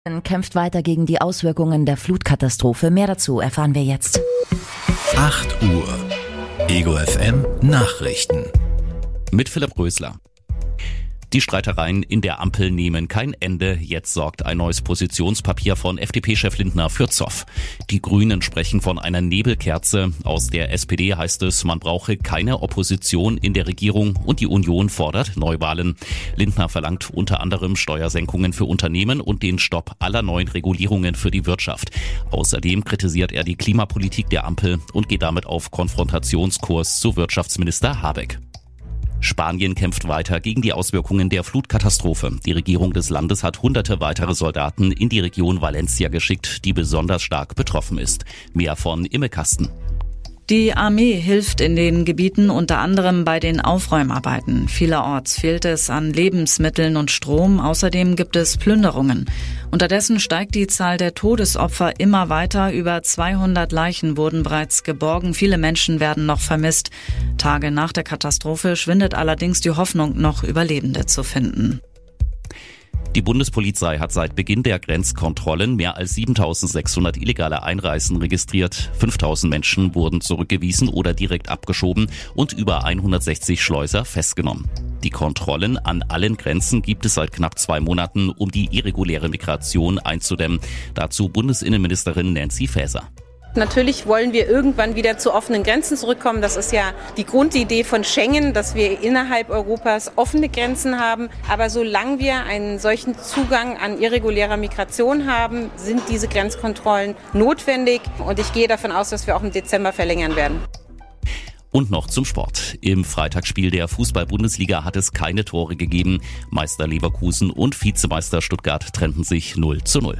Kämpft weiter gegen die Auswirkungen der Flutkatastrophe. Mehr dazu erfahren wir jetzt. 8 Uhr. Ego FM Nachrichten. Mit Philipp Rösler. Die Streitereien in der Ampel nehmen kein Ende. Jetzt sorgt ein neues Positionspapier von FDP-Chef Lindner für Zoff. Die Grünen sprechen von einer Nebelkerze. Aus der SPD heißt es, man brauche keine Opposition in der Regierung und die Union fordert Neuwahlen. Lindner verlangt unter anderem Steuersenkungen für Unternehmen und den Stopp aller neuen Regulierungen für die Wirtschaft. Außerdem kritisiert er die Klimapolitik der Ampel und geht damit auf Konfrontationskurs zu Wirtschaftsminister Habeck. Spanien kämpft weiter gegen die Auswirkungen der Flutkatastrophe. Die Regierung des Landes hat hunderte weitere Soldaten in die Region Valencia geschickt, die besonders stark betroffen ist. Mehr von Imme Kasten. Die Armee hilft in den Gebieten unter anderem bei den Aufräumarbeiten. Vielerorts fehlt es an Lebensmitteln und Strom. Außerdem gibt es Plünderungen. Unterdessen steigt die Zahl der Todesopfer immer weiter. Über 200 Leichen wurden bereits geborgen. Viele Menschen werden noch vermisst. Tage nach der Katastrophe schwindet allerdings die Hoffnung, noch Überlebende zu finden. Die Bundespolizei hat seit Beginn der Grenzkontrollen mehr als 7.600 illegale Einreisen registriert. 5.000 Menschen wurden zurückgewiesen oder direkt abgeschoben und über 160 Schleuser festgenommen. Die Kontrollen an allen Grenzen gibt es seit knapp 2 Monaten, um die irreguläre Migration einzudämmen. Dazu Bundesinnenministerin Nancy Faeser. Natürlich wollen wir irgendwann wieder zu offenen Grenzen zurückkommen. Das ist ja die Grundidee von Schengen, dass wir innerhalb Europas offene Grenzen haben. Aber solange wir einen solchen Zugang an irregulärer Migration haben, sind diese Grenzkontrollen notwendig. Und ich gehe davon aus, dass wir auch im Dezember verlängern werden. Und noch zum Sport. Im Freitagsspiel der Fußball-Bundesliga hat es keine Tore gegeben. Meister Leverkusen und Vizemeister Stuttgart trennten sich 0:0.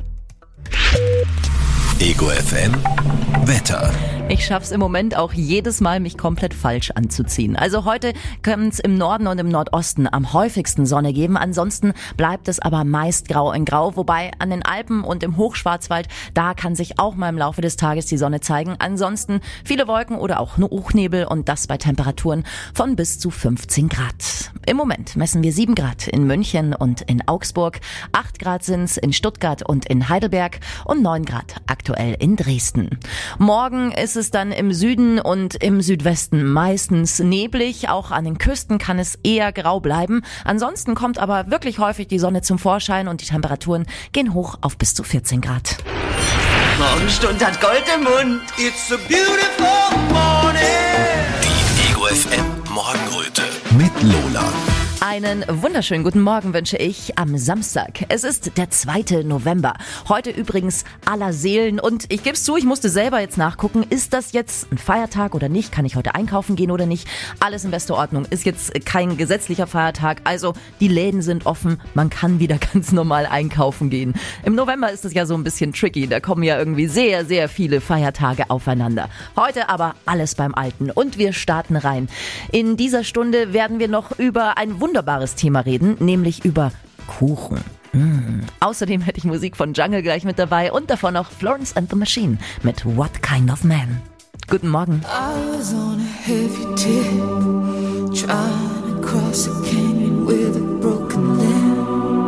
Ego FM Wetter. Ich schaff's im Moment auch jedes Mal, mich komplett falsch anzuziehen. Also heute kann es im Norden und im Nordosten am häufigsten Sonne geben. Ansonsten bleibt es aber meist grau in grau. Wobei an den Alpen und im Hochschwarzwald, da kann sich auch mal im Laufe des Tages die Sonne zeigen. Ansonsten viele Wolken oder auch Hochnebel und das bei Temperaturen von bis zu 15 Grad. Im Moment messen wir 7 Grad in München und in Augsburg. 8 Grad sind's in Stuttgart und in Heidelberg und 9 Grad aktuell in Dresden. Morgen ist es dann im Süden und im Südwesten meistens neblig. Auch an den Küsten kann es eher grau bleiben. Ansonsten kommt aber wirklich häufig die Sonne zum Vorschein und die Temperaturen gehen hoch auf bis zu 14 Grad. Morgenstund hat Gold im Mund. It's a beautiful morning. Die Ego FM Morgenröte mit Lola. Einen wunderschönen guten Morgen wünsche ich am Samstag. Es ist der 2. November. Heute übrigens aller Seelen. Und ich gebe es zu, ich musste selber jetzt nachgucken, ist das jetzt ein Feiertag oder nicht? Kann ich heute einkaufen gehen oder nicht? Alles in bester Ordnung. Ist jetzt kein gesetzlicher Feiertag. Also die Läden sind offen. Man kann wieder ganz normal einkaufen gehen. Im November ist es ja so ein bisschen tricky. Da kommen ja irgendwie sehr, sehr viele Feiertage aufeinander. Heute aber alles beim Alten. Und wir starten rein. In dieser Stunde werden wir noch über ein wunderbares Thema reden, nämlich über Kuchen. Außerdem hätte ich Musik von Jungle gleich mit dabei und davon noch Florence and the Machine mit What Kind of Man. Guten Morgen. I was on a heavy tip, trying to cross a canyon with a broken limb.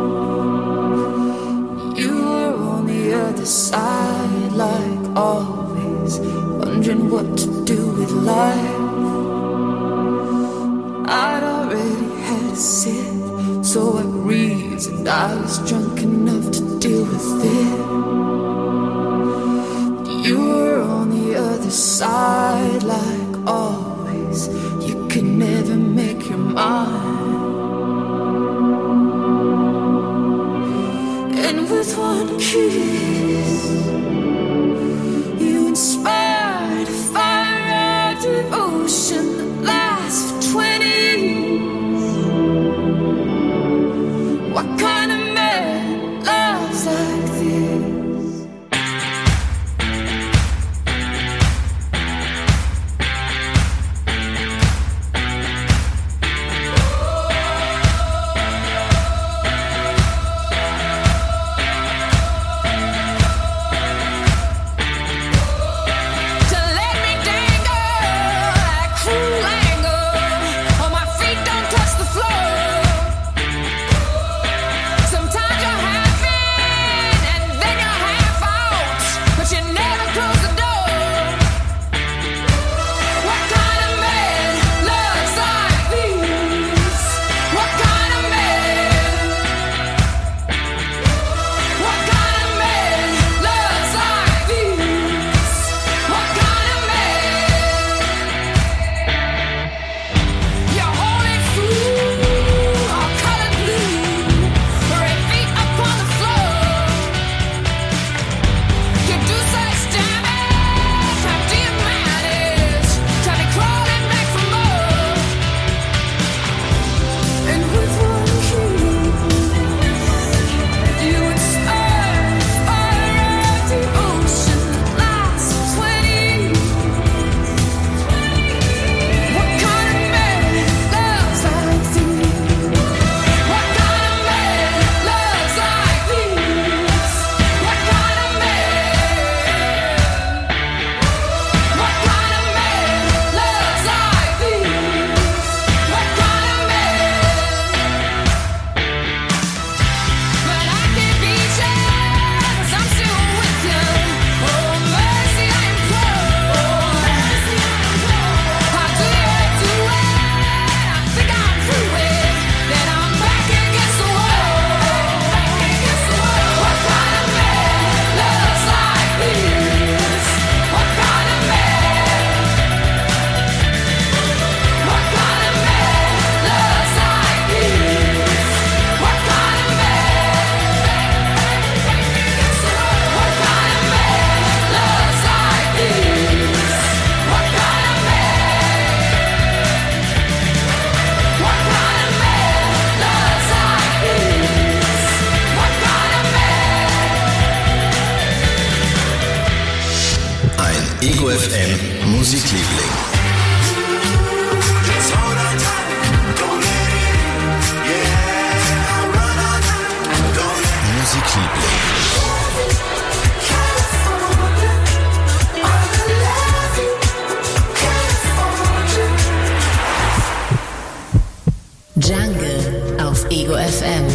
You were on the other side like always, wondering what to do with life. I'd already had a sip, so I reasoned I was drunk enough to deal with it. You were on the other side like always, you could never make your mind. And with one kiss, you inspired a fire of devotion that lasts for 20 years. What kind of man loves like this? Ego FM Musikliebling. Musikliebling. Jungle auf Ego FM.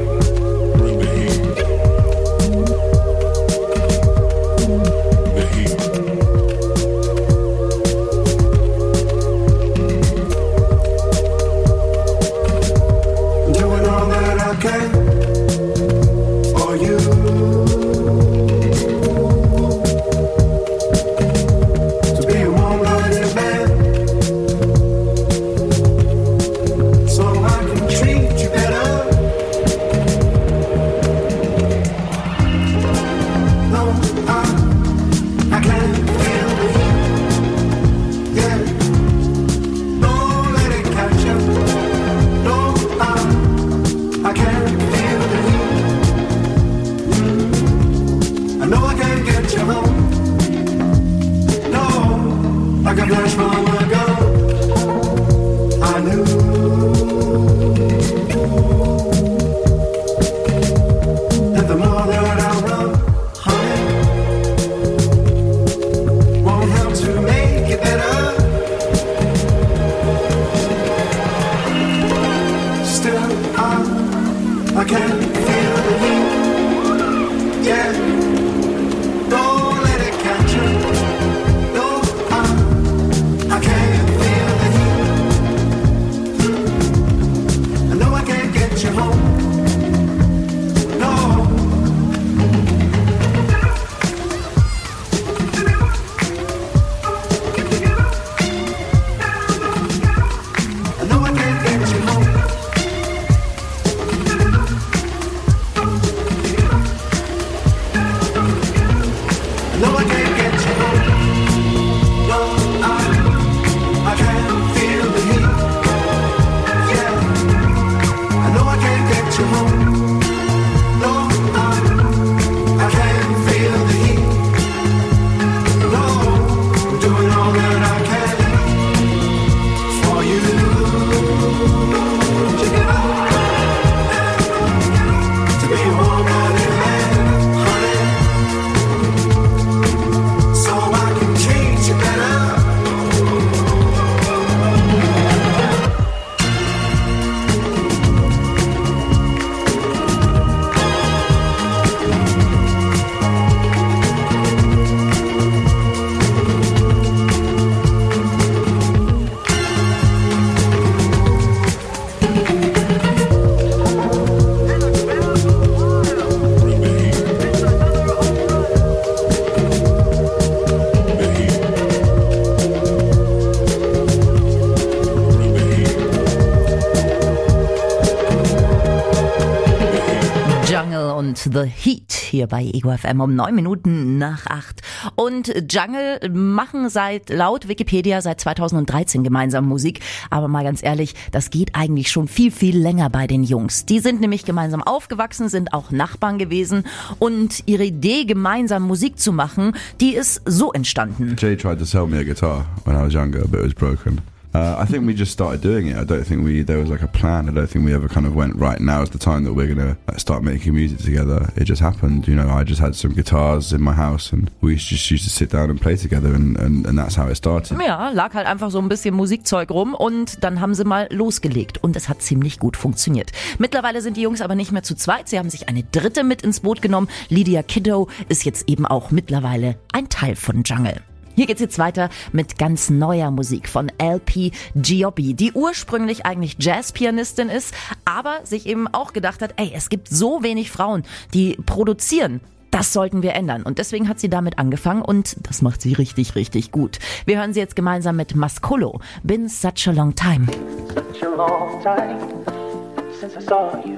The Heat hier bei Ego FM um 9 Minuten nach 8. Und Jungle machen laut Wikipedia seit 2013 gemeinsam Musik. Aber mal ganz ehrlich, das geht eigentlich schon viel, viel länger bei den Jungs. Die sind nämlich gemeinsam aufgewachsen, sind auch Nachbarn gewesen. Und ihre Idee, gemeinsam Musik zu machen, die ist so entstanden. Jay tried to sell me a guitar when I was younger, but it was broken. I think we just started doing it. I don't think there was like a plan. I don't think we ever kind of went, right, now is the time that we're going to start making music together. It just happened, you know. I just had some guitars in my house and we just used to sit down and play together and that's how it started. Ja, lag halt einfach so ein bisschen Musikzeug rum und dann haben sie mal losgelegt und es hat ziemlich gut funktioniert. Mittlerweile sind die Jungs aber nicht mehr zu zweit. Sie haben sich eine dritte mit ins Boot genommen. Lydia Kiddo ist jetzt eben auch mittlerweile ein Teil von Jungle. Hier geht's jetzt weiter mit ganz neuer Musik von LP Giobbi, die ursprünglich eigentlich Jazzpianistin ist, aber sich eben auch gedacht hat, es gibt so wenig Frauen, die produzieren. Das sollten wir ändern. Und deswegen hat sie damit angefangen und das macht sie richtig, richtig gut. Wir hören sie jetzt gemeinsam mit Mascolo. Been such a long time. Such a long time since I saw you.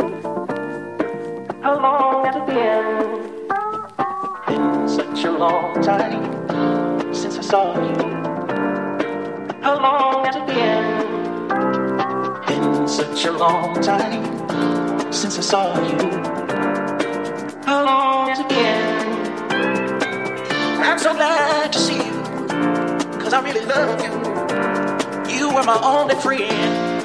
How long has it been? Been such a long time since I saw you. How long has it been? Been such a long time since I saw you. How long has it been? I'm so glad to see you. 'cause I really love you. You were my only friend.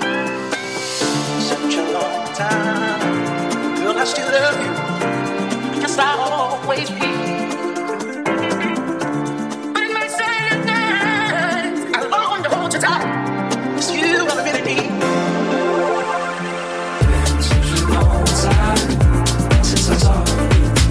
Such a long time. Girl, I still love you. I guess I'll always be. But in my silent nights, I long to hold you tight. 'Cause you are really deep. Been such a long time since I saw you.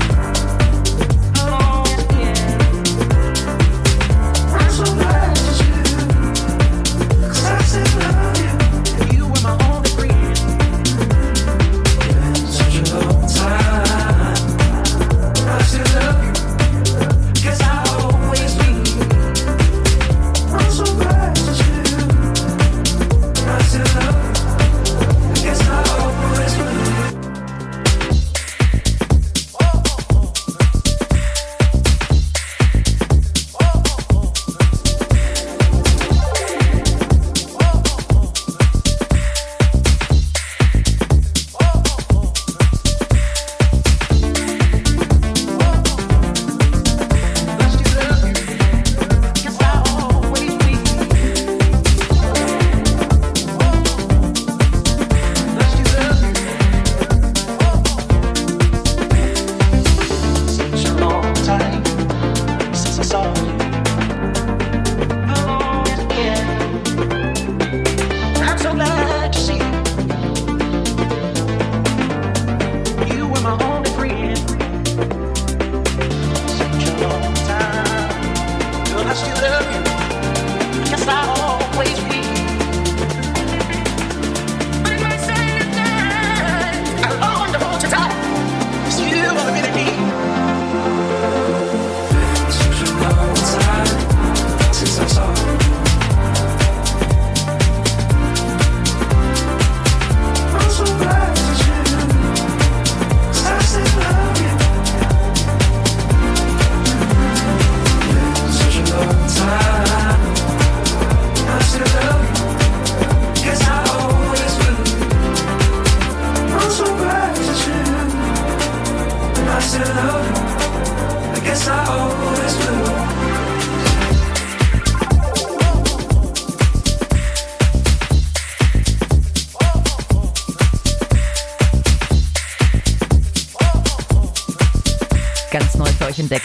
Ganz neu für euch entdeckt.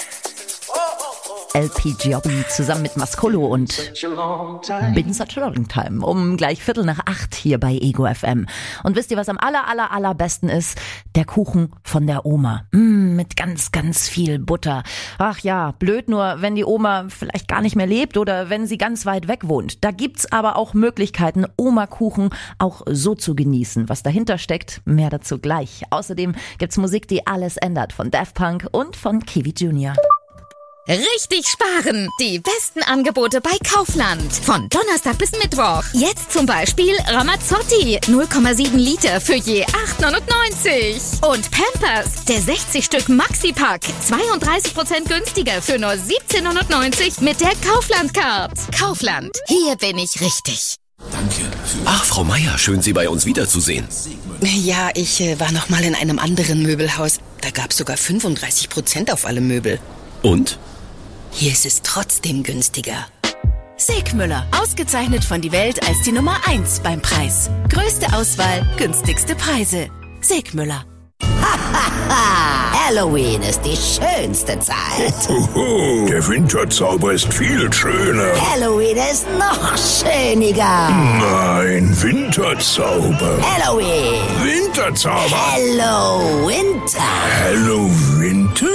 LP Giobbi zusammen mit Mascolo und Been Such a Long Time um gleich 7:45 hier bei Ego FM. Und wisst ihr, was am allerbesten ist? Der Kuchen von der Oma. Mit ganz, ganz viel Butter. Ach ja, blöd nur, wenn die Oma vielleicht gar nicht mehr lebt oder wenn sie ganz weit weg wohnt. Da gibt's aber auch Möglichkeiten, Oma-Kuchen auch so zu genießen. Was dahinter steckt, mehr dazu gleich. Außerdem gibt's Musik, die alles ändert, von Daft Punk und von Kiwi Jr. Richtig sparen! Die besten Angebote bei Kaufland. Von Donnerstag bis Mittwoch. Jetzt zum Beispiel Ramazzotti. 0,7 Liter für je 8,99. Und Pampers. Der 60-Stück Maxi-Pack. 32% günstiger für nur 17,99 mit der Kaufland-Card. Kaufland. Hier bin ich richtig. Danke. Ach, Frau Meier, schön, Sie bei uns wiederzusehen. Ja, ich war noch mal in einem anderen Möbelhaus. Da gab's sogar 35% auf alle Möbel. Und? Hier ist es trotzdem günstiger. Segmüller, ausgezeichnet von Die Welt als die Nummer 1 beim Preis. Größte Auswahl, günstigste Preise. Segmüller. Halloween ist die schönste Zeit. Hohoho, der Winterzauber ist viel schöner. Halloween ist noch schöner. Nein, Winterzauber. Halloween. Winterzauber. Hello Winter. Hello Winter?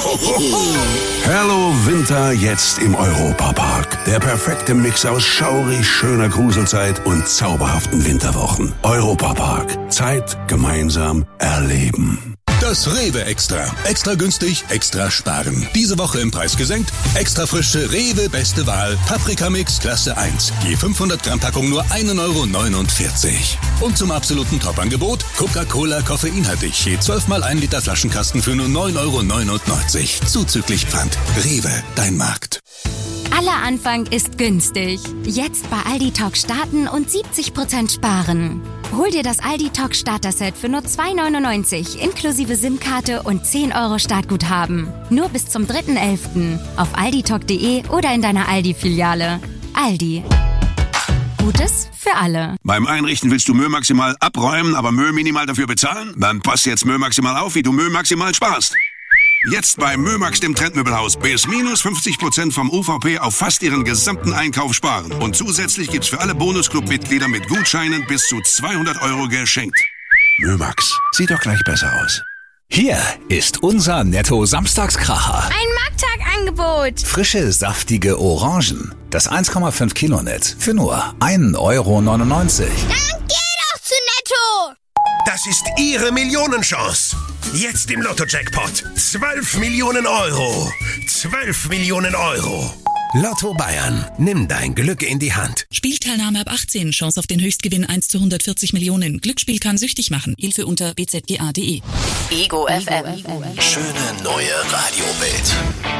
Hello Winter jetzt im Europapark. Der perfekte Mix aus schaurig schöner Gruselzeit und zauberhaften Winterwochen. Europapark. Zeit gemeinsam erleben. Das Rewe Extra. Extra günstig, extra sparen. Diese Woche im Preis gesenkt. Extra frische Rewe Beste Wahl. Paprikamix Klasse 1. Je 500 Gramm Packung nur 1,49 €. Und zum absoluten Top-Angebot Coca-Cola koffeinhaltig. Je 12 mal 1 Liter Flaschenkasten für nur 9,99 €. Zuzüglich Pfand. Rewe, dein Markt. Aller Anfang ist günstig. Jetzt bei Aldi Talk starten und 70% sparen. Hol dir das Aldi Talk Starter-Set für nur 2,99 inklusive SIM-Karte und 10 € Startguthaben. Nur bis zum 3.11. auf alditalk.de oder in deiner Aldi-Filiale. Aldi. Gutes für alle. Beim Einrichten willst du Müll maximal abräumen, aber Müll minimal dafür bezahlen? Dann passt jetzt Müll maximal auf, wie du Müll maximal sparst. Jetzt bei Mömax, dem Trendmöbelhaus, bis minus 50% vom UVP auf fast ihren gesamten Einkauf sparen. Und zusätzlich gibt's für alle Bonusclub-Mitglieder mit Gutscheinen bis zu 200 € geschenkt. Mömax, sieht doch gleich besser aus. Hier ist unser Netto-Samstagskracher. Ein Markttagangebot. Frische, saftige Orangen. Das 1,5 Kilo Netz für nur 1,99 €. Dann geh doch zu Netto. Das ist Ihre Millionenchance. Jetzt im Lotto-Jackpot. 12 Millionen €. 12 Millionen €. Lotto Bayern. Nimm dein Glück in die Hand. Spielteilnahme ab 18. Chance auf den Höchstgewinn 1 zu 140 Millionen. Glücksspiel kann süchtig machen. Hilfe unter bzga.de. Ego FM. Schöne neue Radiowelt.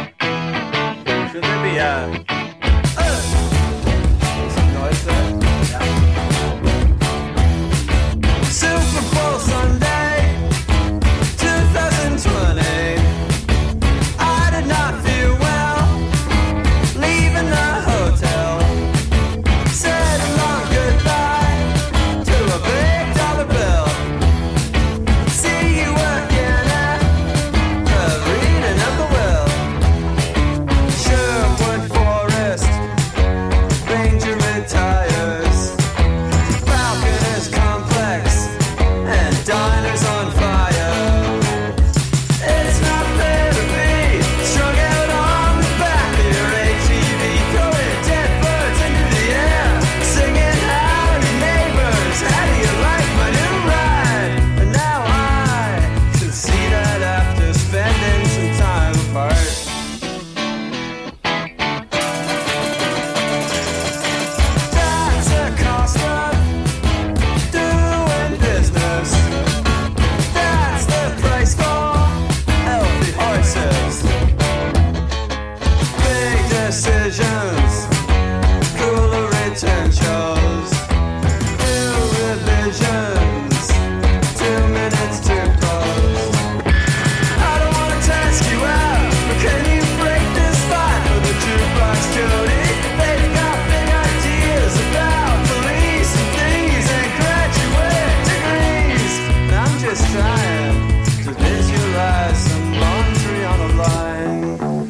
Super Bowl Sunday 2020. I did not feel well leaving the hotel. Said a long goodbye to a big dollar bill. See you working at the reading of the will. Sherwood Forest, Ranger retires. Falcon is complex and diners on fire. It's not fair to be strung out on the back of your ATV, throwing dead birds into the air, singing howdy neighbors, how do you like my new ride? And now I can see that after spending some time apart. That's the cost of doing business. That's the price for healthy horses. Big decisions, cooler return shows, new revisions, 2 minutes to close. I don't want to test you out, but can you break this fight for the jukebox, Jody? They've got big ideas about police and thieves and graduate degrees. And I'm just trying to visualize some laundry on the line.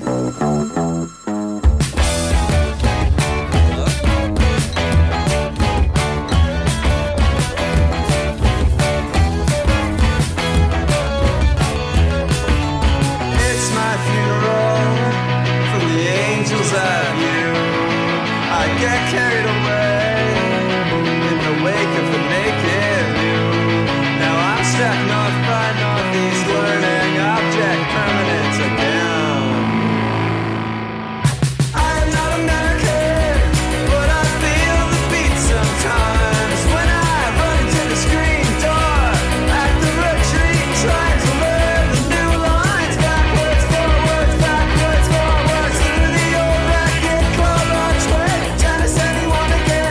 It's my funeral from the angels at you. I get carried away in the wake of the naked view. Now I'm stuck north by northeast, learning object permanence again. I'm not American, but I feel the beat sometimes when I run into the screen door at the retreat, trying to learn the new lines backwards, forwards, through the old racket club archway. Trying to send anyone again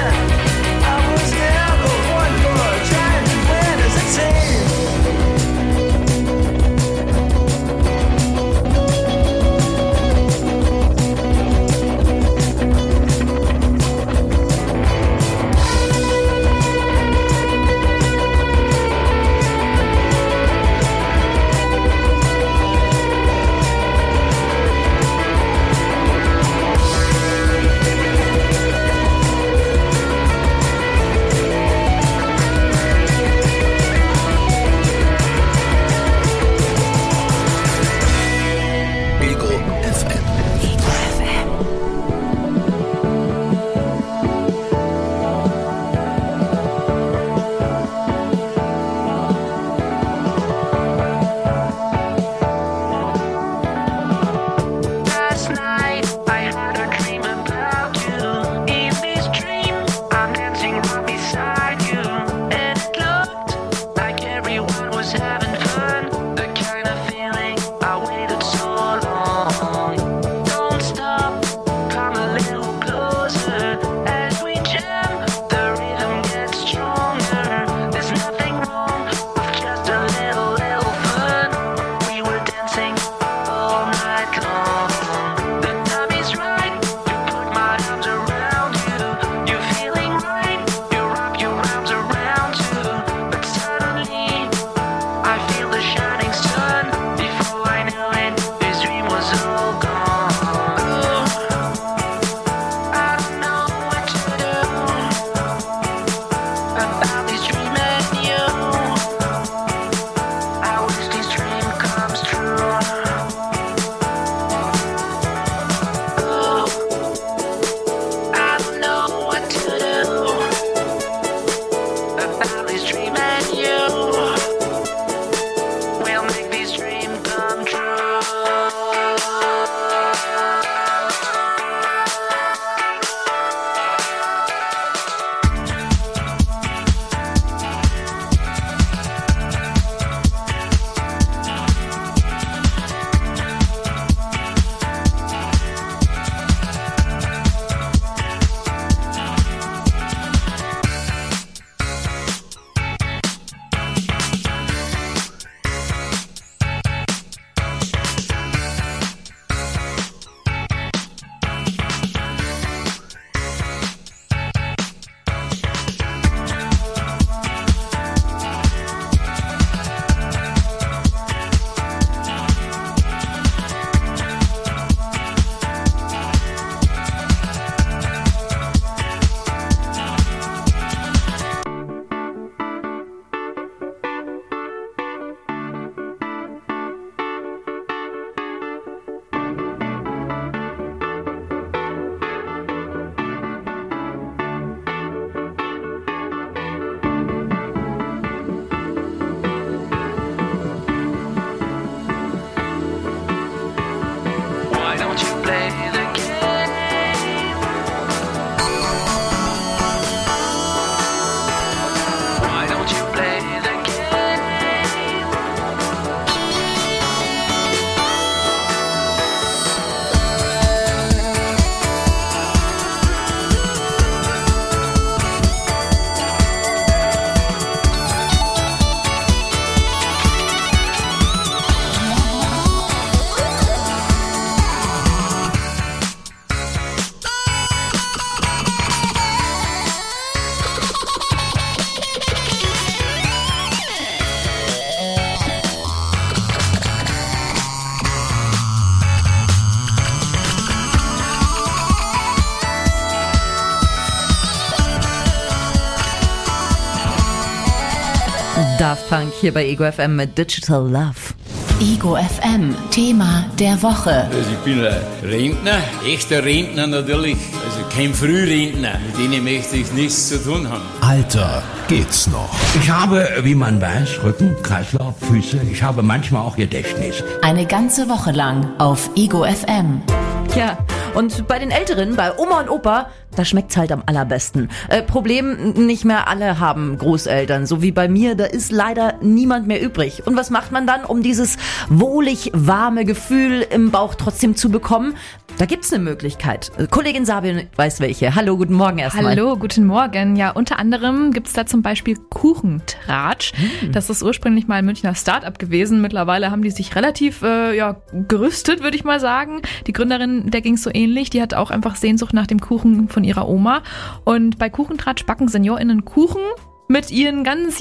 Daft Punk hier bei Ego FM mit Digital Love. Ego FM, Thema der Woche. Also ich bin ein Rentner, echter Rentner natürlich, also kein Frührentner, mit denen möchte ich nichts zu tun haben. Alter, geht's noch? Ich habe, wie man weiß, Rücken, Kreislauf, Füße. Ich habe manchmal auch Gedächtnis. Eine ganze Woche lang auf Ego FM. Ja, und bei den Älteren, bei Oma und Opa, da schmeckt's halt am allerbesten. Problem, nicht mehr alle haben Großeltern, so wie bei mir, da ist leider niemand mehr übrig. Und was macht man dann, um dieses wohlig warme Gefühl im Bauch trotzdem zu bekommen? Da gibt's eine Möglichkeit. Kollegin Sabine weiß welche. Hallo, guten Morgen erstmal. Hallo, guten Morgen. Ja, unter anderem gibt's da zum Beispiel Kuchentratsch. Das ist ursprünglich mal ein Münchner Start-up gewesen. Mittlerweile haben die sich relativ gerüstet, würde ich mal sagen. Die Gründerin, der ging's so ähnlich. Die hat auch einfach Sehnsucht nach dem Kuchen von ihrer Oma. Und bei Kuchentratsch backen SeniorInnen Kuchen mit ihren ganz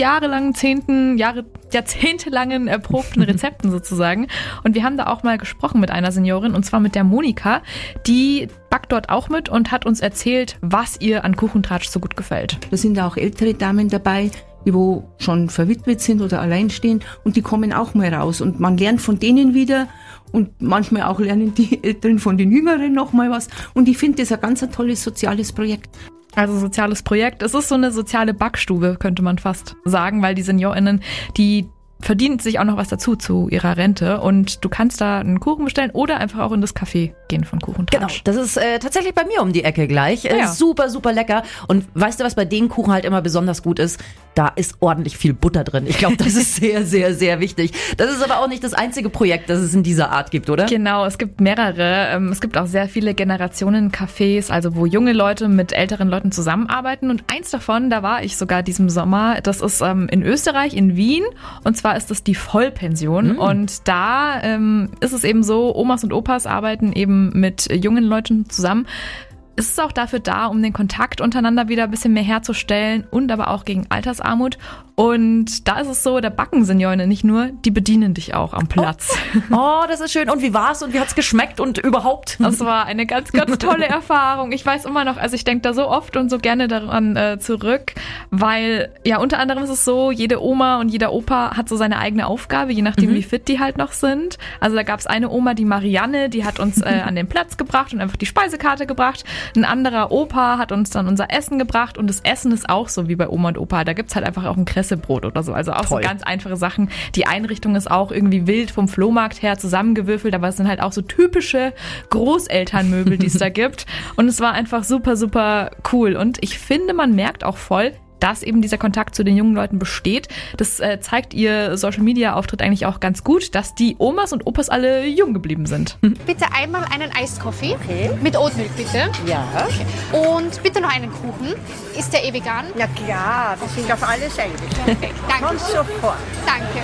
jahrzehntelangen erprobten Rezepten sozusagen. Und wir haben da auch mal gesprochen mit einer Seniorin, und zwar mit der Monika. Die backt dort auch mit und hat uns erzählt, was ihr an Kuchentratsch so gut gefällt. Da sind auch ältere Damen dabei, die wo schon verwitwet sind oder alleinstehend, und die kommen auch mal raus. Und man lernt von denen wieder, und manchmal auch lernen die Älteren von den Jüngeren noch mal was. Und ich finde das ein ganz tolles soziales Projekt. Also soziales Projekt. Es ist so eine soziale Backstube, könnte man fast sagen, weil die SeniorInnen, die verdient sich auch noch was dazu zu ihrer Rente, und du kannst da einen Kuchen bestellen oder einfach auch in das Café gehen von Kuchentratsch. Genau, das ist tatsächlich bei mir um die Ecke gleich. Ja. Super, super lecker. Und weißt du, was bei den Kuchen halt immer besonders gut ist? Da ist ordentlich viel Butter drin. Ich glaube, das ist sehr, sehr, sehr wichtig. Das ist aber auch nicht das einzige Projekt, das es in dieser Art gibt, oder? Genau, es gibt mehrere. Es gibt auch sehr viele Generationen-Cafés, also wo junge Leute mit älteren Leuten zusammenarbeiten. Und eins davon, da war ich sogar diesen Sommer, das ist in Österreich, in Wien. Und zwar ist es die Vollpension. Und da ist es eben so, Omas und Opas arbeiten eben mit jungen Leuten zusammen. Es ist auch dafür da, um den Kontakt untereinander wieder ein bisschen mehr herzustellen und aber auch gegen Altersarmut. Und da ist es so, da backen Seniorinnen nicht nur, die bedienen dich auch am Platz. Oh, das ist schön. Und wie war's und wie hat's geschmeckt und überhaupt? Das war eine ganz, ganz tolle Erfahrung. Ich weiß immer noch, also ich denke da so oft und so gerne daran zurück, weil ja unter anderem ist es so, jede Oma und jeder Opa hat so seine eigene Aufgabe, je nachdem wie fit die halt noch sind. Also da gab's eine Oma, die Marianne, die hat uns an den Platz gebracht und einfach die Speisekarte gebracht. Ein anderer Opa hat uns dann unser Essen gebracht, und das Essen ist auch so wie bei Oma und Opa. Da gibt's halt einfach auch ein Kressebrot oder so. Also auch Toll. So ganz einfache Sachen. Die Einrichtung ist auch irgendwie wild vom Flohmarkt her zusammengewürfelt, aber es sind halt auch so typische Großelternmöbel, die es da gibt. Und es war einfach super, super cool. Und ich finde, man merkt auch voll, dass eben dieser Kontakt zu den jungen Leuten besteht. Das zeigt ihr Social-Media-Auftritt eigentlich auch ganz gut, dass die Omas und Opas alle jung geblieben sind. Bitte einmal einen Eiskaffee mit Oatmilk, bitte. Ja. Okay. Und bitte noch einen Kuchen. Ist der vegan? Na klar, wir sind auf alles eingestellt. Perfekt, danke. Komm sofort. Danke.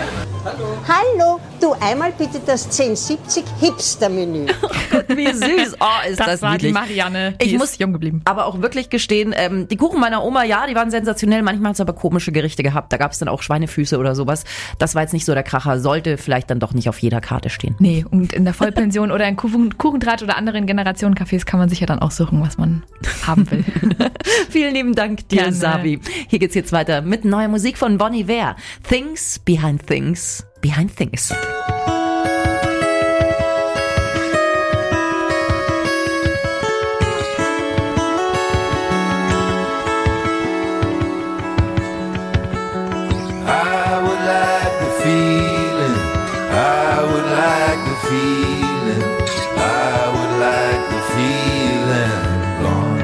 Hallo, du einmal bitte das 1070 Hipster-Menü. Wie süß. Oh, ist das war niedlich. die Marianne, die Ich ist muss jung geblieben. aber auch wirklich gestehen, die Kuchen meiner Oma, ja, die waren sensationell. Manchmal hat es aber komische Gerichte gehabt. Da gab es dann auch Schweinefüße oder sowas. Das war jetzt nicht so der Kracher. Sollte vielleicht dann doch nicht auf jeder Karte stehen. Nee, und in der Vollpension oder in Kuchentratsch oder anderen Generationen-Cafés kann man sich ja dann aussuchen, was man haben will. Vielen lieben Dank dir, Gerne. Sabi. Hier geht's jetzt weiter mit neuer Musik von Bon Iver. Things Behind Things Behind Things. I would like the feeling. I would like the feeling. I would like the feeling gone.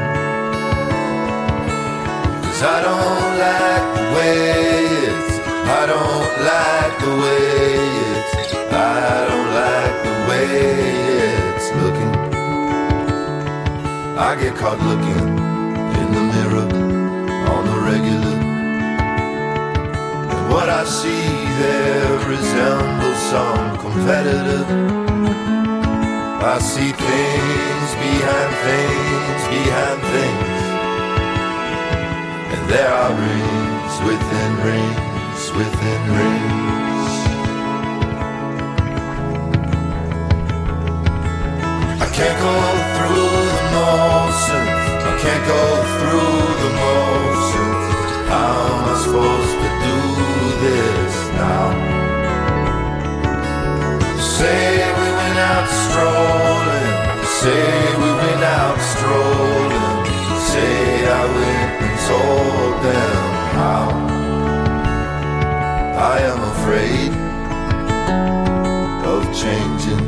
'Cause I don't like the way it's. I don't like the way it's. I don't like the way it's looking. I get caught looking in the mirror on the regular. What I see there resembles some competitor. I see things behind things behind things. And there are rings within rings within rings. I can't go through the motions. I can't go through the motions. How am I supposed to do this now. Say we went out strolling, say we went out strolling, say I went and told them how I am afraid of changing.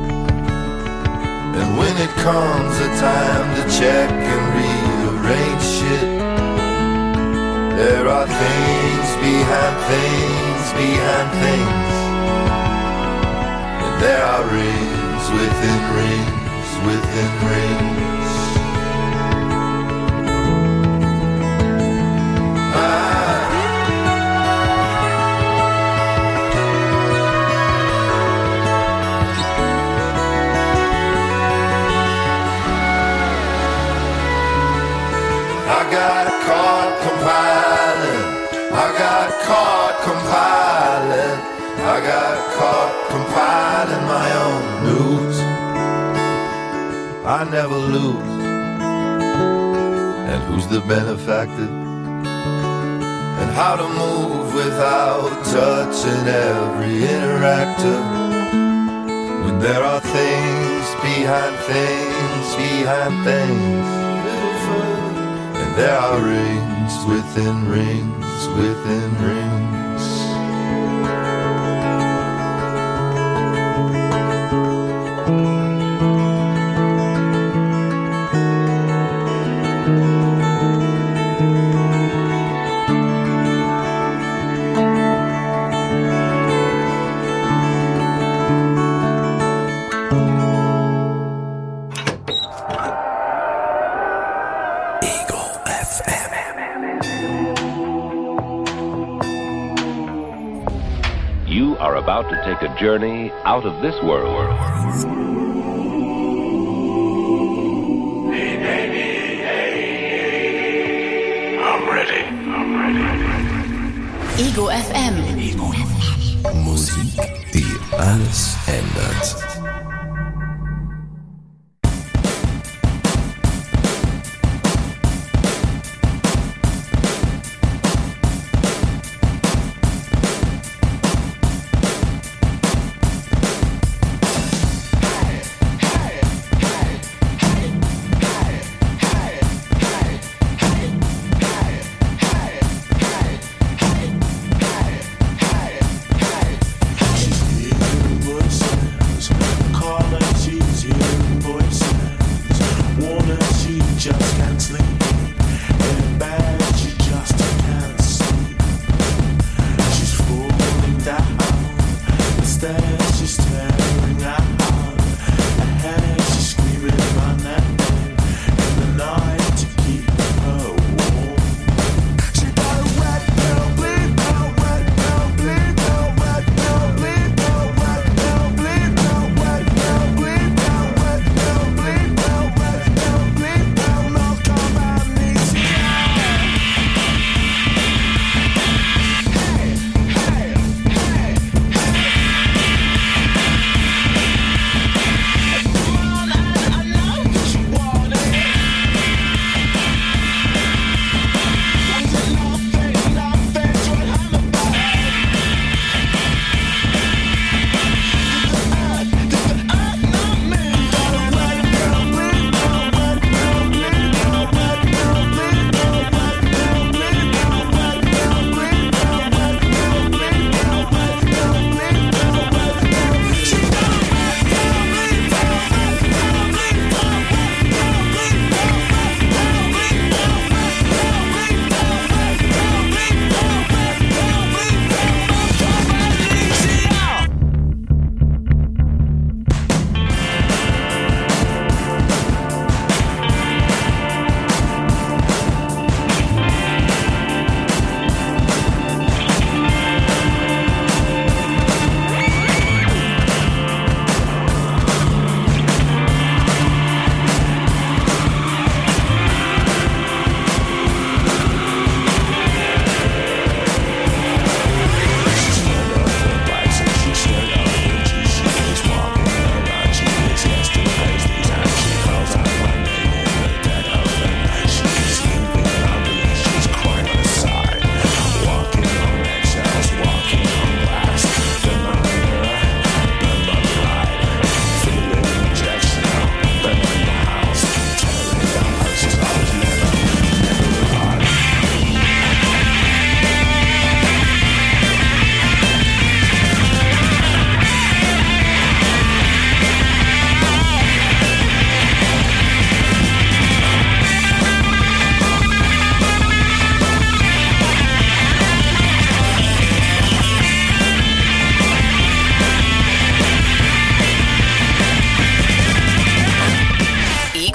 And when it comes a time to check and rearrange shit, there are things behind things behind things, and there are rings within rings within rings. I got caught compiling, I got caught compiling, I got caught compiling my own news. I never lose. And who's the benefactor? And how to move without touching every interactor. When there are things behind things behind things, and there are rings within rings within rings. You are about to take a journey out of this world. I'm ready. Ego FM. Musik, die alles ändert.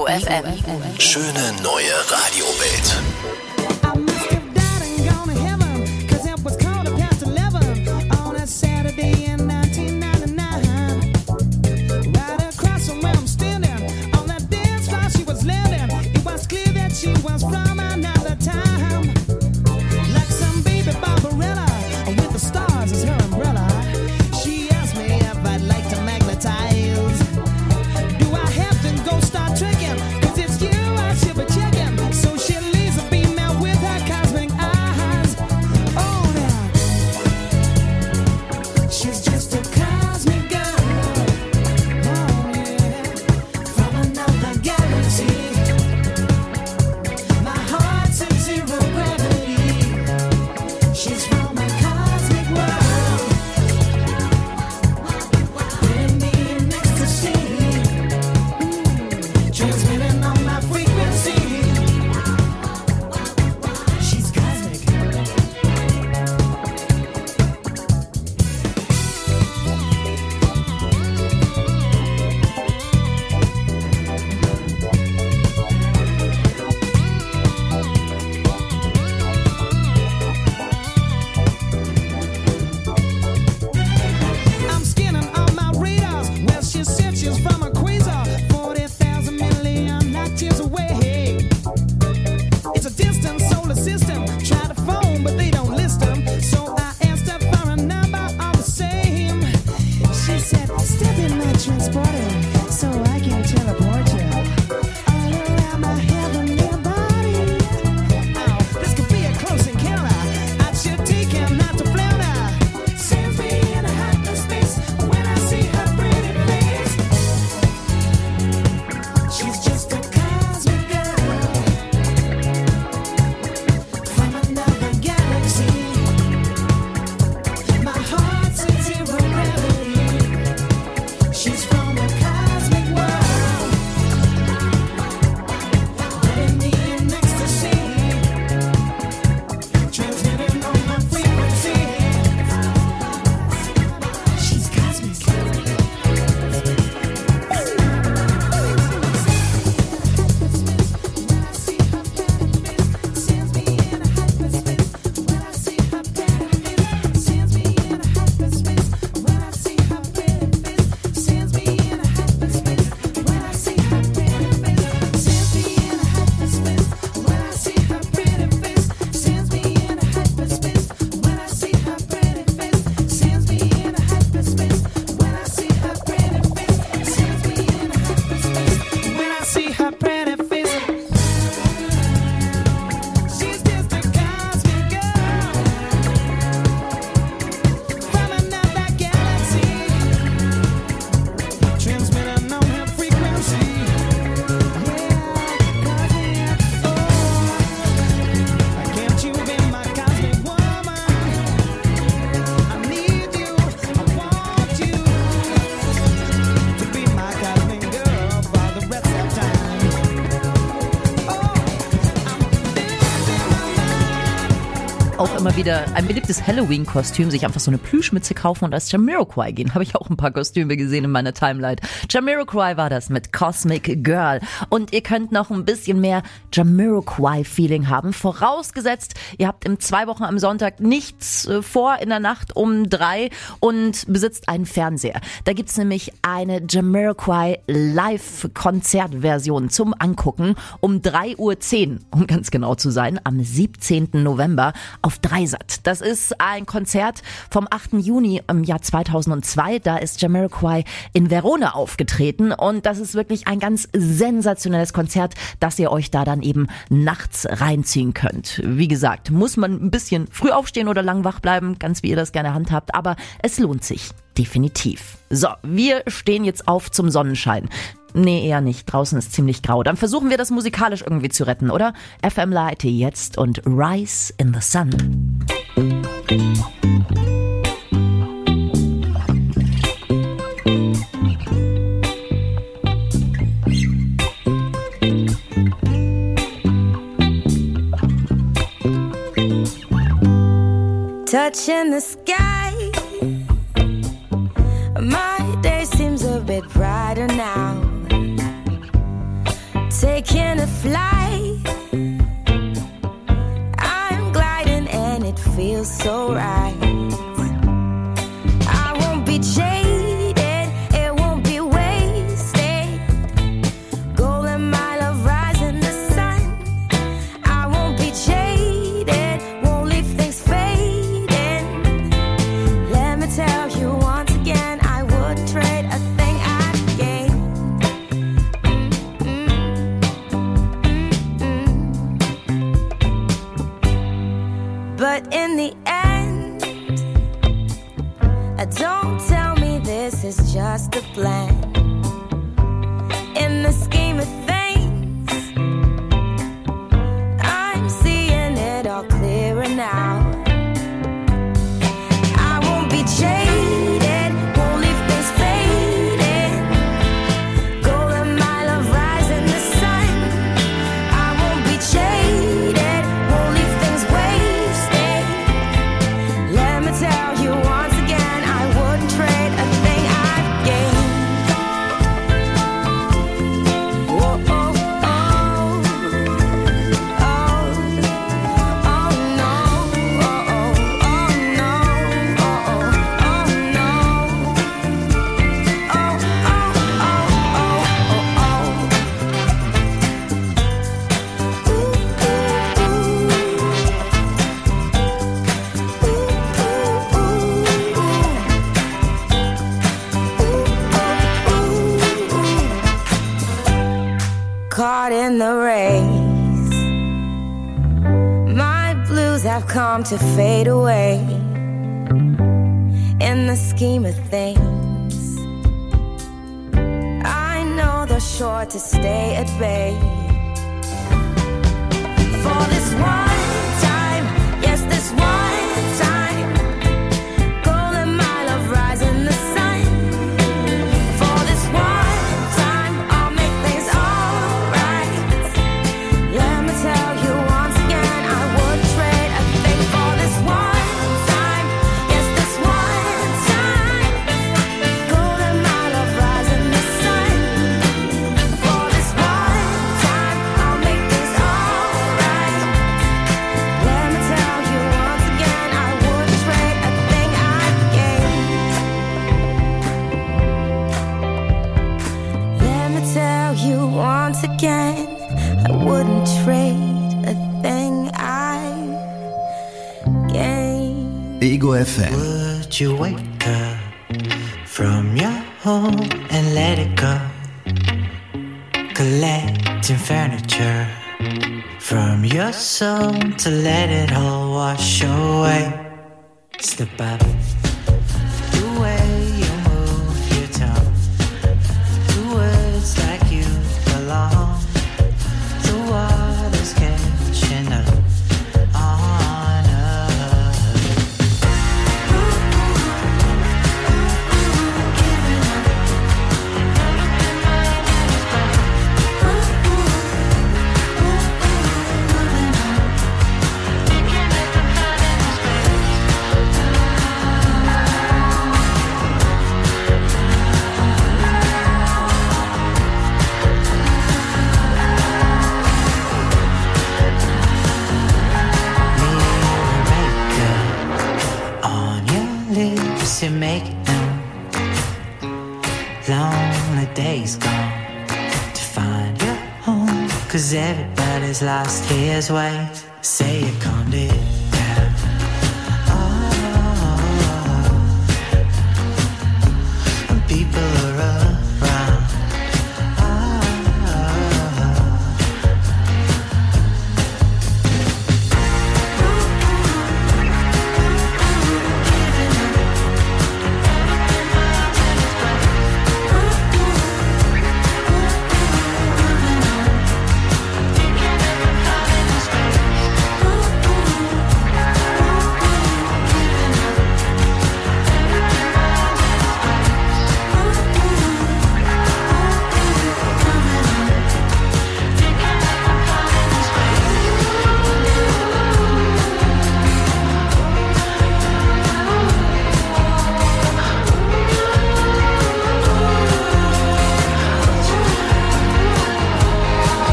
Ego FM. Schöne neue Radiowelt. Auch immer wieder ein beliebtes Halloween-Kostüm, sich einfach so eine Plüschmütze kaufen und als Jamiroquai gehen. Habe ich auch ein paar Kostüme gesehen in meiner Timeline. Jamiroquai war das mit Cosmic Girl. Und ihr könnt noch ein bisschen mehr Jamiroquai-Feeling haben. Vorausgesetzt, ihr habt in 2 Wochen am Sonntag nichts vor in der Nacht um 3 und besitzt einen Fernseher. Da gibt's nämlich eine Jamiroquai Live-Konzertversion zum Angucken um 3:10 Uhr, um ganz genau zu sein, am 17. November auf Dreisat. Das ist ein Konzert vom 8. Juni im Jahr 2002. Da ist Jamiroquai in Verona aufgetreten und das ist wirklich ein ganz sensationelles Konzert, dass ihr euch da dann eben nachts reinziehen könnt. Wie gesagt, muss man ein bisschen früh aufstehen oder lang wach bleiben, ganz wie ihr das gerne handhabt, aber es lohnt sich. Definitiv. So, wir stehen jetzt auf zum Sonnenschein. Nee, eher nicht. Draußen ist ziemlich grau. Dann versuchen wir das musikalisch irgendwie zu retten, oder? FM Light jetzt und Rise in the Sun. Touching the sky, my day seems a bit brighter now. taking a flight. I'm gliding and it feels so right. I won't be jaded, it won't be wasted. Golden mile of rising the sun. I won't be jaded, won't leave things fading. Let me tell you once again, I wouldn't trade a thing I'd gain. But in the end, don't tell me this is just a plan. In the scheme of things, I'm seeing it all clearer now. I won't be jaded, won't leave things fading. Golden mile of rising the sun. I won't be jaded, won't leave things wasted. Let me tell you once again, I wouldn't trade a thing I've gained. Whoa, oh, oh, oh, oh no, oh, oh, oh no, oh, oh, oh no, oh, oh, caught in the race. My blues have come to fade away. In the scheme of things, I know they're sure to stay at bay. For this one time, yes, this one time, golden mile of rising the sun. For this one time, I'll make things alright. Let me tell you once again, I wouldn't trade a thing for this one time. Yes, this one time, golden mile of rising the sun. For this one time, I'll make things alright. Let me tell you once again, I wouldn't trade a thing I'd gained. Let me tell you once again, I wouldn't trade a thing I've gained. Ego FM. Would you wake up from your home and let it go? Collecting furniture from your soul to let it all wash away. Step up, the way you move your tongue, the words like you belong. The water's catching up on us. To make it known, lonely days gone to find your home, 'cause everybody's lost his way. Say you calmed it down. Oh, people are around.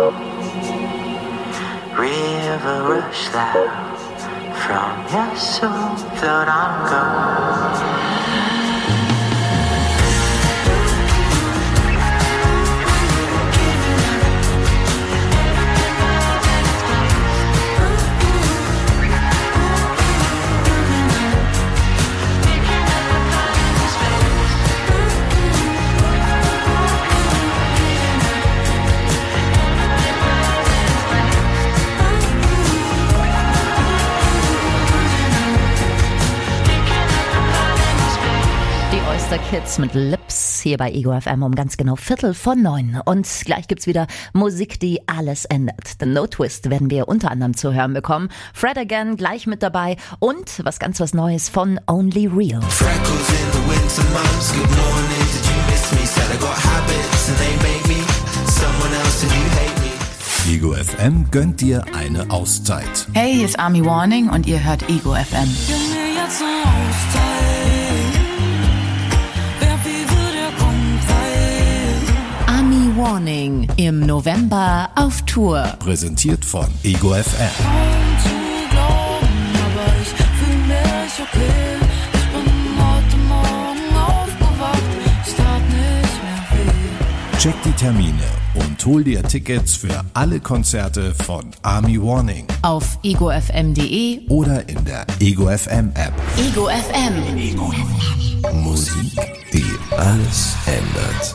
River rush loud from your soul, float on, go. Kids mit Lips hier bei Ego FM um ganz genau 8:45. Und gleich gibt's wieder Musik, die alles ändert. The No Twist werden wir unter anderem zu hören bekommen. Fred Again gleich mit dabei und was Neues von Only Real. Freckles in the winter months. Good morning, did you miss me? Said I got habits and they make me someone else and you hate me. Ego FM gönnt dir eine Auszeit. Hey, hier ist Army Warning und ihr hört Ego FM. Army Warning im November auf Tour. Präsentiert von Ego FM. Check die Termine und hol dir Tickets für alle Konzerte von Army Warning auf egofm.de oder in der Ego FM App. Ego FM. Ego FM. Musik, die alles ändert.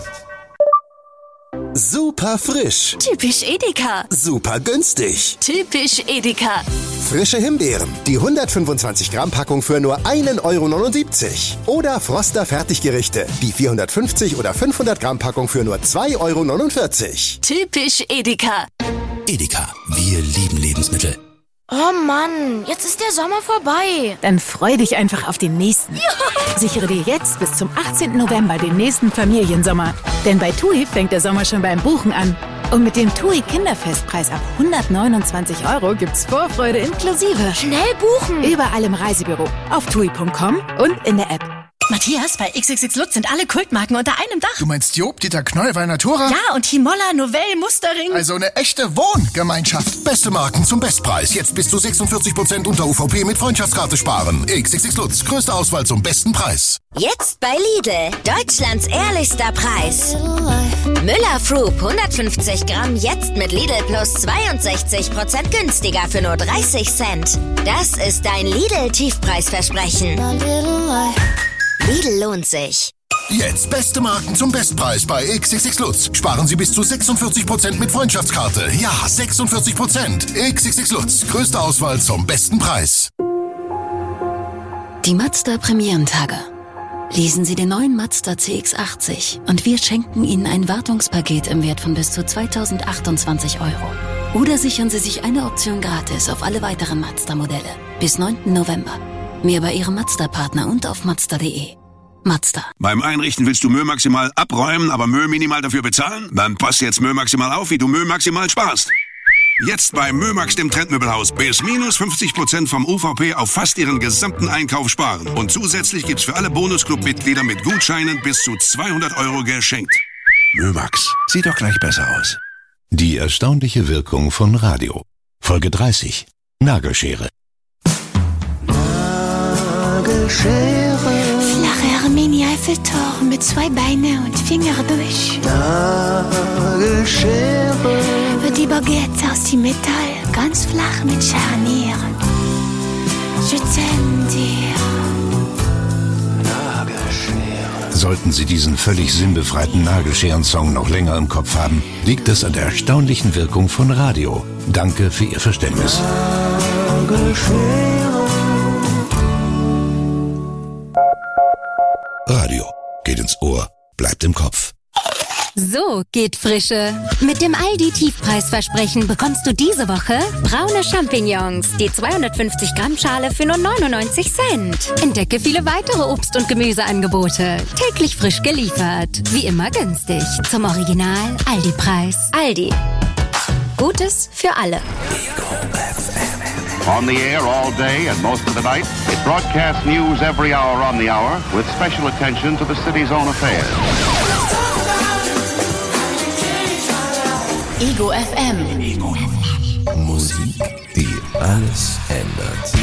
Super frisch. Typisch Edeka. Super günstig. Typisch Edeka. Frische Himbeeren. Die 125 Gramm Packung für nur 1,79 €. Oder Froster Fertiggerichte. Die 450 oder 500 Gramm Packung für nur 2,49 €. Typisch Edeka. Edeka. Wir lieben Lebensmittel. Oh Mann, jetzt ist der Sommer vorbei. Dann freu dich einfach auf den nächsten. Ja. Sichere dir jetzt bis zum 18. November den nächsten Familiensommer. Denn bei TUI fängt der Sommer schon beim Buchen an. Und mit dem TUI Kinderfestpreis ab 129 € gibt's Vorfreude inklusive. Schnell buchen! Überall im Reisebüro, auf TUI.com und in der App. Matthias, bei XXX Lutz sind alle Kultmarken unter einem Dach. Du meinst Job, Dieter Knoll, Valnatura? Ja, und Himolla, Novell, Mustering. Also eine echte Wohngemeinschaft. Beste Marken zum Bestpreis. Jetzt bis zu 46% unter UVP mit Freundschaftskarte sparen. XXX Lutz, größte Auswahl zum besten Preis. Jetzt bei Lidl, Deutschlands ehrlichster Preis. Müller Frup 150 Gramm jetzt mit Lidl Plus 62% günstiger für nur 30 Cent. Das ist dein Lidl-Tiefpreisversprechen. Lidl lohnt sich. Jetzt beste Marken zum Bestpreis bei XXX Lutz. Sparen Sie bis zu 46% mit Freundschaftskarte. Ja, 46%. XXX Lutz, größte Auswahl zum besten Preis. Die Mazda Premierentage. Lesen Sie den neuen Mazda CX-80 und wir schenken Ihnen ein Wartungspaket im Wert von bis zu 2.028 €. Oder sichern Sie sich eine Option gratis auf alle weiteren Mazda-Modelle. Bis 9. November. Mehr bei Ihrem Mazda-Partner und auf Mazda.de. Mazda. Beim Einrichten willst du Müll maximal abräumen, aber Müll minimal dafür bezahlen? Dann passt jetzt Müll maximal auf, wie du Müll maximal sparst. Jetzt bei Mömax, dem Trendmöbelhaus, bis minus 50% vom UVP auf fast ihren gesamten Einkauf sparen. Und zusätzlich gibt's für alle Bonusclub-Mitglieder mit Gutscheinen bis zu 200 € geschenkt. Mömax, sieht doch gleich besser aus. Die erstaunliche Wirkung von Radio. Folge 30. Nagelschere. Flache Mini-Eiffeltor mit 2 Beine und Finger durch. Wird die Baguette aus dem Metall, ganz flach mit Scharnieren. Je t'aime dir. Sollten Sie diesen völlig sinnbefreiten Nagelscheren-Song noch länger im Kopf haben, liegt es an der erstaunlichen Wirkung von Radio. Danke für Ihr Verständnis. Radio geht ins Ohr, bleibt im Kopf. So geht Frische. Mit dem Aldi-Tiefpreisversprechen bekommst du diese Woche braune Champignons, die 250 Gramm Schale für nur 99 Cent. Entdecke viele weitere Obst- und Gemüseangebote. Täglich frisch geliefert. Wie immer günstig. Zum Original Aldi-Preis. Aldi. Gutes für alle. On the air all day and most of the night, it broadcasts news every hour on the hour with special attention to the city's own affairs. Ego FM. Musik, die alles ändert.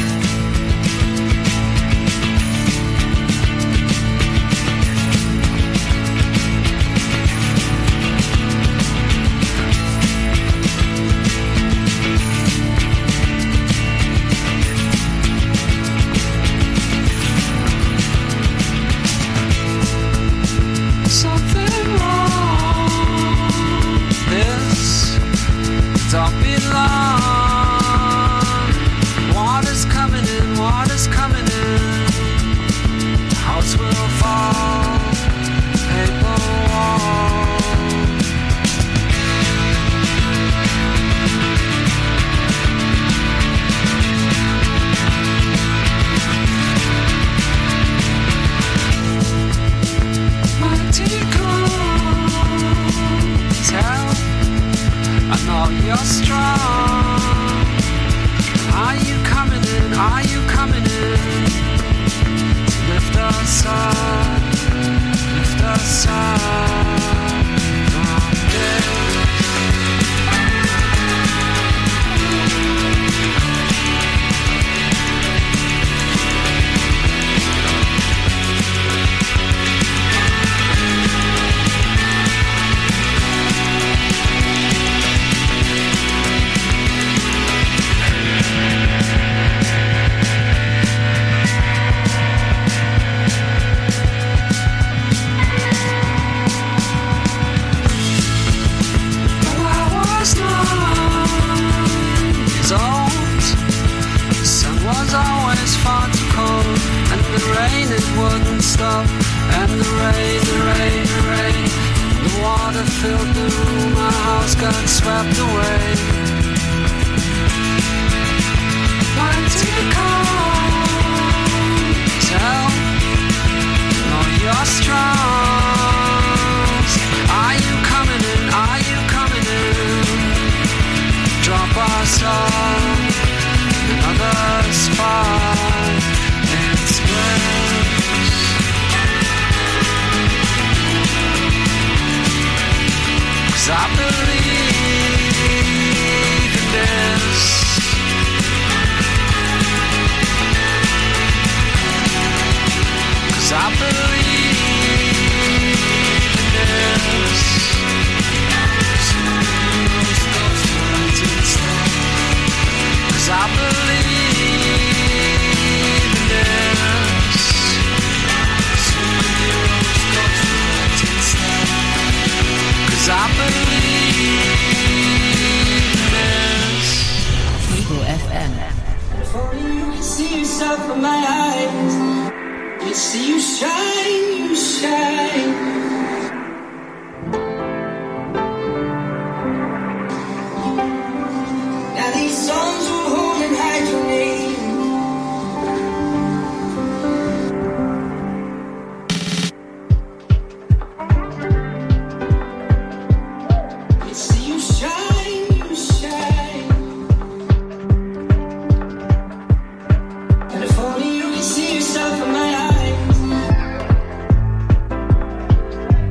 See yourself in my eyes.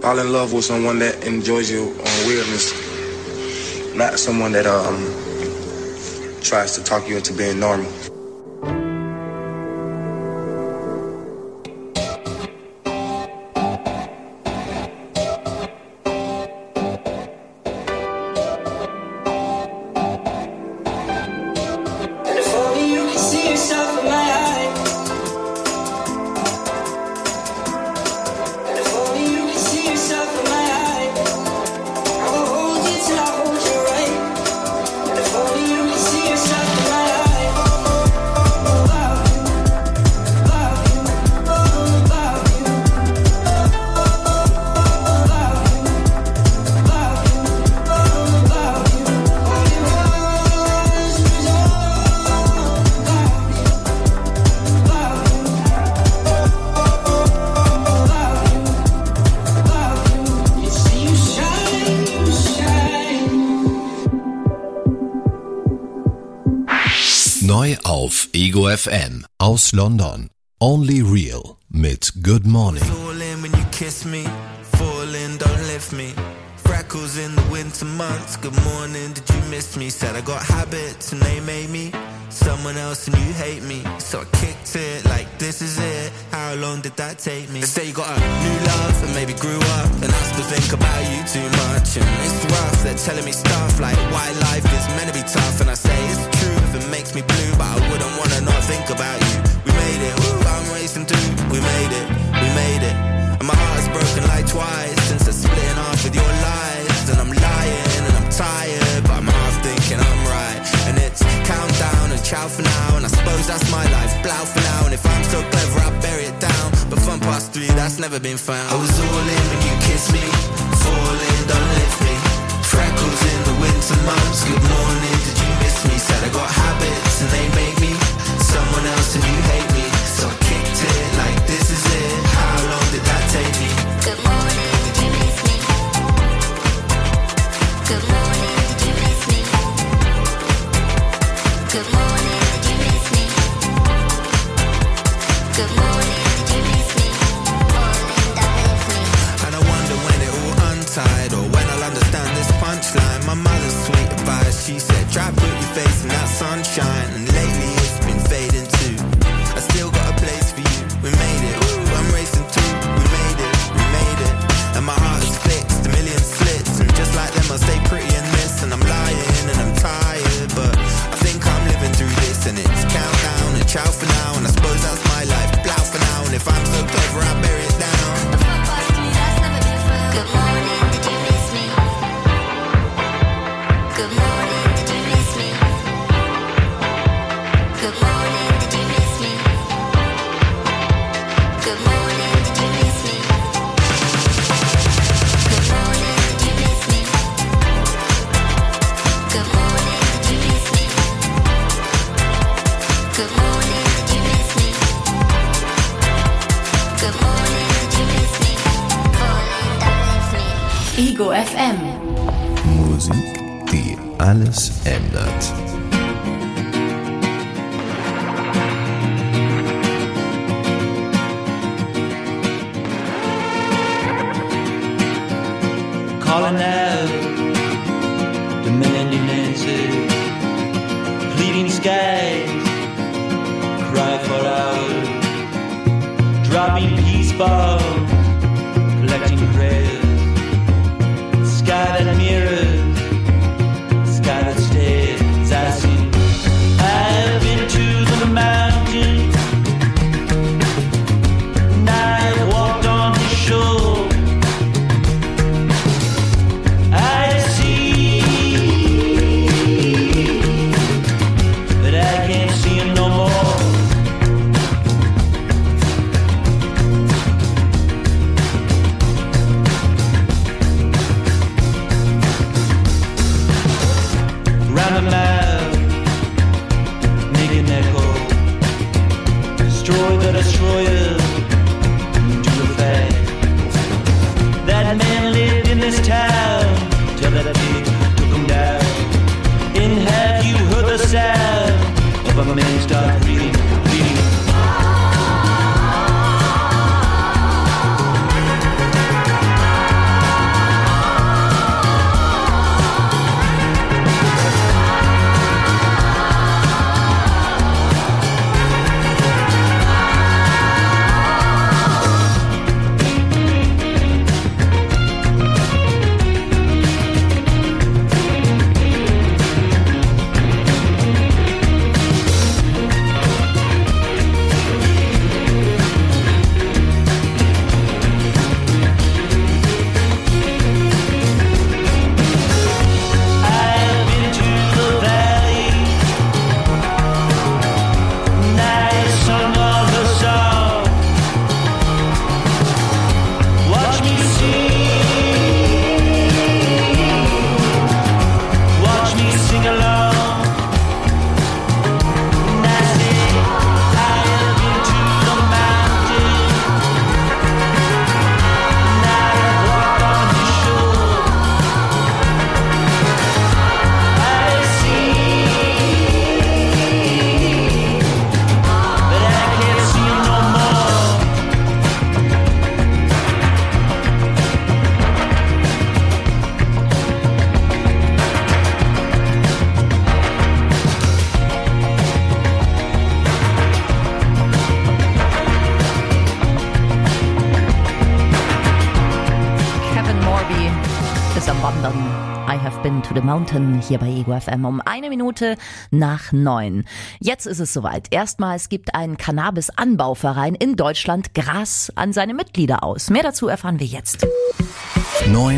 fall in love with someone that enjoys your weirdness, not someone that tries to talk you into being normal. Neu auf Ego FM aus London. Only Real mit Good Morning. Fall in when you kiss me, fall in, don't lift me. Freckles in the winter months, good morning, did you miss me? Said I got habits and they made me someone else and you hate me. So I kicked it like this is it, how long did that take me? They say you got a new love and maybe grew up and I still think about you too much. And it's rough, they're telling me stuff like why life is meant to be tough. And I say it's true if it makes me blue, but I wouldn't wanna not think about you. We made it, woo, I'm racing too. We made it, we made it. And my heart's broken like twice since I split in half with your lies. And I'm lying and I'm tired, but I'm half thinking I'm right. And it's countdown and ciao for now. And I suppose that's my life, blow for now. And if I'm so clever, I'll bury it down. But fun past 3, that's never been found. I was all in when you kissed me, fall in, don't lift me. Freckles in the winter months, good morning, did you miss me? Said I got habits and they make me someone else and you hate me. So I kicked it like this is it, how long did that take me? Good morning, did you miss me? Good morning, did you miss me? Good morning, did you miss me? Good morning, did you miss me? And I wonder when it all untied or when I'll understand this punchline. My mother's sweet advice, she said try put your face in that sunshine. And lately it's been fading too. I still got a place for you, we made it. Ooh, I'm racing too, we made it, we made it. And my heart is fixed, a million slits. And just like them I stay pretty in this. And I'm lying and I'm tired, but I think I'm living through this. And it's countdown and ciao for now. And I suppose that's my life, blow for now. And if I'm so clever I'll bury it down. Good morning, did you miss me? Good morning, did you miss me? Good morning, did you miss me? Good morning, did you miss me? Good morning, did you miss me? Good morning, did you miss me? Good morning, did you miss me? Good morning, did you miss me? Ego FM. Musik, die alles ändert. Calling out, demanding answers, pleading skies, cry for hours, dropping peace bombs, collecting prayers, sky that mirrors, sky that stares. I sing, I've been to the mountain, and I've walked on the shore. I see, but I can't see him no more. Round the mile, make an echo, destroy the destroyer, do the fact. That man lived in this town till that pig took him down. And have you heard the sound of a man start breathing, bleeding? London. I have been to the mountain hier bei Ego FM um 8:01. Jetzt ist es soweit. Erstmals gibt ein Cannabis-Anbauverein in Deutschland Gras an seine Mitglieder aus. Mehr dazu erfahren wir jetzt.